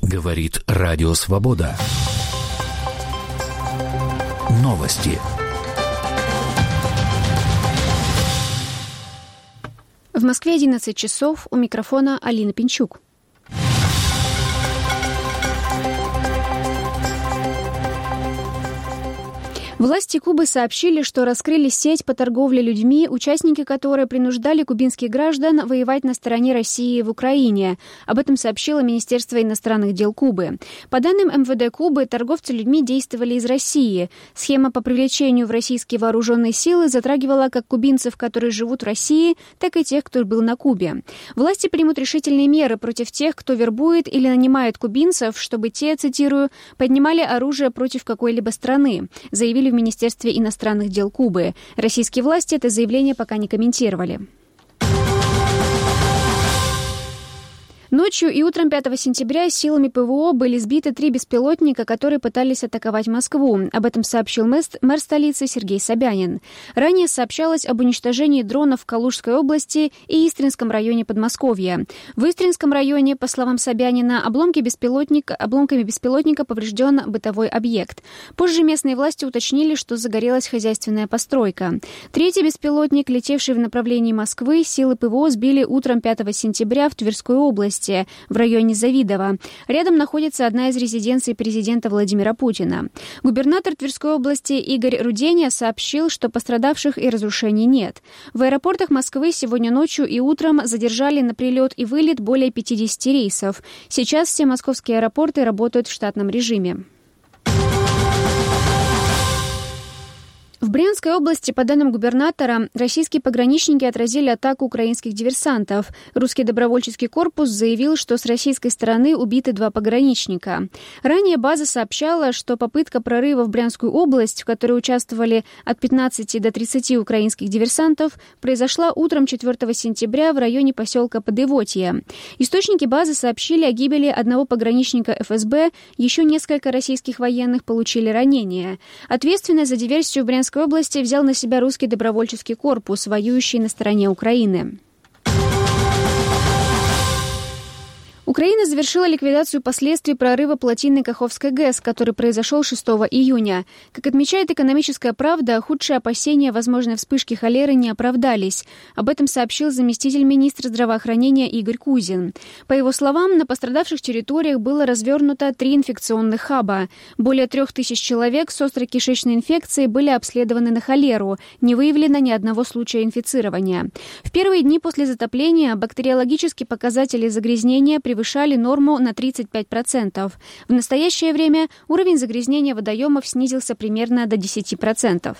Говорит Радио Свобода. Новости. В Москве 11 часов. У микрофона Алина Пинчук. Власти Кубы сообщили, что раскрыли сеть по торговле людьми, участники которой принуждали кубинских граждан воевать на стороне России в Украине. Об этом сообщило Министерство иностранных дел Кубы. По данным МВД Кубы, торговцы людьми действовали из России. Схема по привлечению в российские вооруженные силы затрагивала как кубинцев, которые живут в России, так и тех, кто был на Кубе. Власти примут решительные меры против тех, кто вербует или нанимает кубинцев, чтобы те, цитирую, «поднимали оружие против какой-либо страны», заявили в Министерстве иностранных дел Кубы. Российские власти это заявление пока не комментировали. Ночью и утром 5 сентября силами ПВО были сбиты 3 беспилотника, которые пытались атаковать Москву. Об этом сообщил мэр столицы Сергей Собянин. Ранее сообщалось об уничтожении дронов в Калужской области и Истринском районе Подмосковья. В Истринском районе, по словам Собянина, обломками беспилотника поврежден бытовой объект. Позже местные власти уточнили, что загорелась хозяйственная постройка. Третий беспилотник, летевший в направлении Москвы, силы ПВО сбили утром 5 сентября в Тверской области, в районе Завидово. Рядом находится одна из резиденций президента Владимира Путина. Губернатор Тверской области Игорь Руденя сообщил, что пострадавших и разрушений нет. В аэропортах Москвы сегодня ночью и утром задержали на прилет и вылет более 50 рейсов. Сейчас все московские аэропорты работают в штатном режиме. В Брянской области, по данным губернатора, российские пограничники отразили атаку украинских диверсантов. Русский добровольческий корпус заявил, что с российской стороны убиты 2 пограничника. Ранее база сообщала, что попытка прорыва в Брянскую область, в которой участвовали от 15 до 30 украинских диверсантов, произошла утром 4 сентября в районе поселка Подывотье. Источники базы сообщили о гибели одного пограничника ФСБ, еще несколько российских военных получили ранения. Ответственность за диверсию в Брянской области взял на себя русский добровольческий корпус, воюющий на стороне Украины. Украина завершила ликвидацию последствий прорыва плотины Каховской ГЭС, который произошел 6 июня. Как отмечает «Экономическая правда», худшие опасения возможной вспышки холеры не оправдались. Об этом сообщил заместитель министра здравоохранения Игорь Кузин. По его словам, на пострадавших территориях было развернуто 3 инфекционных хаба. Более 3000 человек с острой кишечной инфекцией были обследованы на холеру. Не выявлено ни одного случая инфицирования. В первые дни после затопления бактериологические показатели загрязнения превышали норму на 35%. В настоящее время уровень загрязнения водоемов снизился примерно до 10%.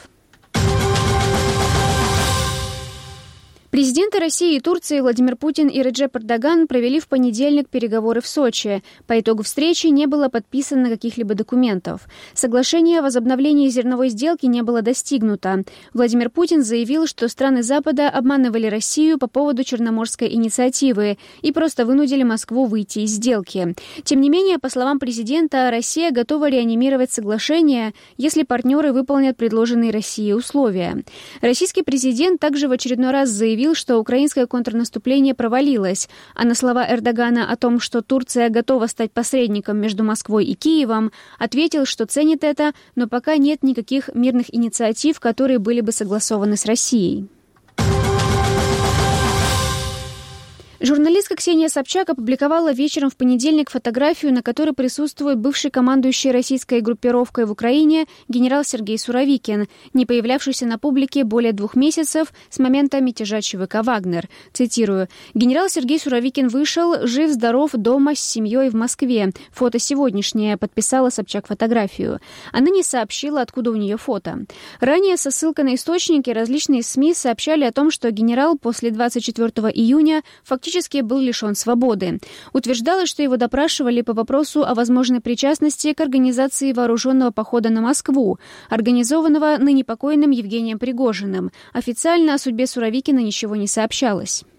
Президенты России и Турции Владимир Путин и Реджеп Эрдоган провели в понедельник переговоры в Сочи. По итогу встречи не было подписано каких-либо документов. Соглашение о возобновлении зерновой сделки не было достигнуто. Владимир Путин заявил, что страны Запада обманывали Россию по поводу Черноморской инициативы и просто вынудили Москву выйти из сделки. Тем не менее, по словам президента, Россия готова реанимировать соглашение, если партнеры выполнят предложенные Россией условия. Российский президент также в очередной раз заявил, что украинское контрнаступление провалилось, а на слова Эрдогана о том, что Турция готова стать посредником между Москвой и Киевом, ответил, что ценит это, но пока нет никаких мирных инициатив, которые были бы согласованы с Россией. Журналистка Ксения Собчак опубликовала вечером в понедельник фотографию, на которой присутствует бывший командующий российской группировкой в Украине генерал Сергей Суровикин, не появлявшийся на публике более 2 месяцев с момента мятежа ЧВК «Вагнер». Цитирую. «Генерал Сергей Суровикин вышел, жив-здоров, дома с семьей в Москве. Фото сегодняшнее», подписала Собчак фотографию. Она не сообщила, откуда у нее фото. Ранее со ссылкой на источники различные СМИ сообщали о том, что генерал после 24 июня фактически был лишен свободы. Утверждалось, что его допрашивали по вопросу о возможной причастности к организации вооруженного похода на Москву, организованного ныне покойным Евгением Пригожиным. Официально о судьбе Суровикина ничего не сообщалось.